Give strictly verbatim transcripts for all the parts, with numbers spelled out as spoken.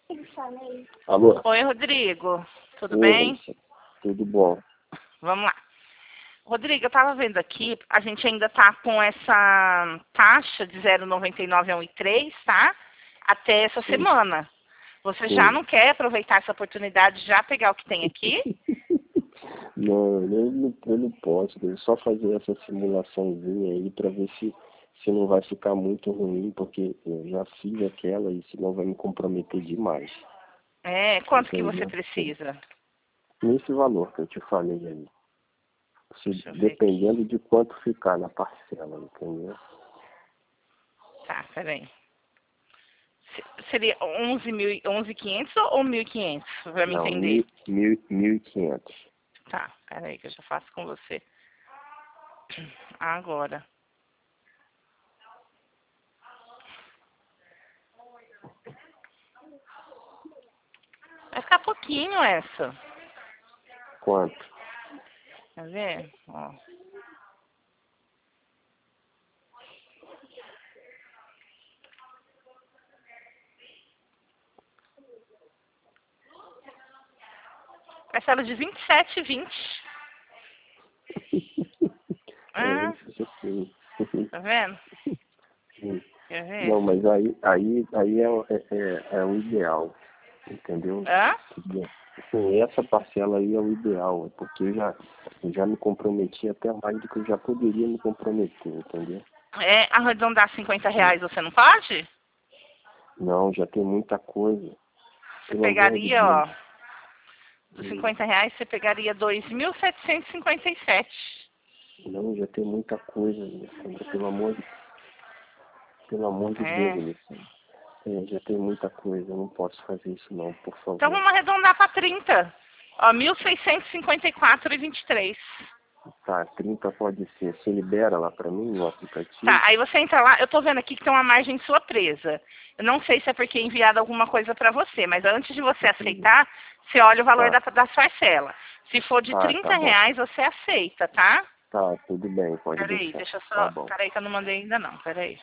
Alô? Oi, Rodrigo. Tudo Oi, bem? Vanessa. Tudo bom. Vamos lá. Rodrigo, eu estava vendo aqui, a gente ainda está com essa taxa de zero vírgula noventa e nove a um vírgula três, tá? Até essa Sim. semana. Você já Sim. não quer aproveitar essa oportunidade de já pegar o que tem aqui? Não, eu não, eu não posso. Eu só fazer essa simulaçãozinha aí para ver se, se não vai ficar muito ruim, porque eu já fiz aquela e senão vai me comprometer demais. É, quanto que você Entendeu? precisa? Nesse valor que eu te falei aí. Se, Deixa eu ver aqui. dependendo de quanto ficar na parcela, entendeu? Tá, peraí. Se- Seria onze mil e quinhentos ou mil e quinhentos, para me Não, entender? mil, mil, mil e quinhentos. Tá, peraí que eu já faço com você. Agora. Vai ficar pouquinho essa. Quanto? Quer ver? Ó. Parcela de vinte e sete e vinte. É Ah, isso sim. tá vendo? Sim. Quer ver? Não, mas aí, aí, aí é, o- é, é, é o ideal, entendeu? Hã? Sim, essa parcela aí é o ideal, porque eu já, eu já me comprometi até mais do que eu já poderia me comprometer, entendeu? É, arredondar cinquenta reais você não pode? Não, já tem muita coisa. Você Pelo amor de pegaria, Deus. ó, dos cinquenta reais você pegaria dois mil setecentos e cinquenta e sete. Não, já tem muita coisa, Alessandra. Pelo amor de, pelo amor de Deus, É. Alessandra. É, já tem muita coisa, eu não posso fazer isso não, por Então favor. vamos arredondar para trinta. Ó, mil seiscentos e cinquenta e quatro e vinte e três. Tá, trinta pode ser. Você libera lá pra mim no aplicativo? Tá, aí você entra lá, eu tô vendo aqui que tem uma margem sua presa. Eu não sei se é porque é enviado alguma coisa para você, mas antes de você aceitar, você olha o valor Tá, da, da parcela. Se for de tá, tá trinta bom. reais, você aceita, tá? Tá, tudo bem, pode Peraí, deixar. deixa eu Tá só. bom. Peraí que eu não mandei ainda não, peraí.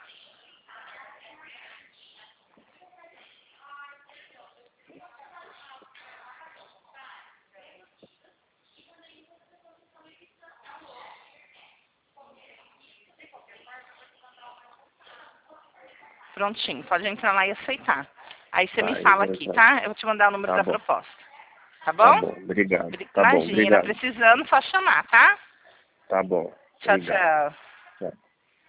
Prontinho, pode entrar lá e aceitar. Aí você me Tá, fala eu aqui, já. tá? Eu vou te mandar o número Tá da bom, proposta. Tá tá bom? bom, obrigado. Tá bom, Imagina, obrigado. precisando, só chamar, tá? Tá bom, Tchau, obrigado. tchau.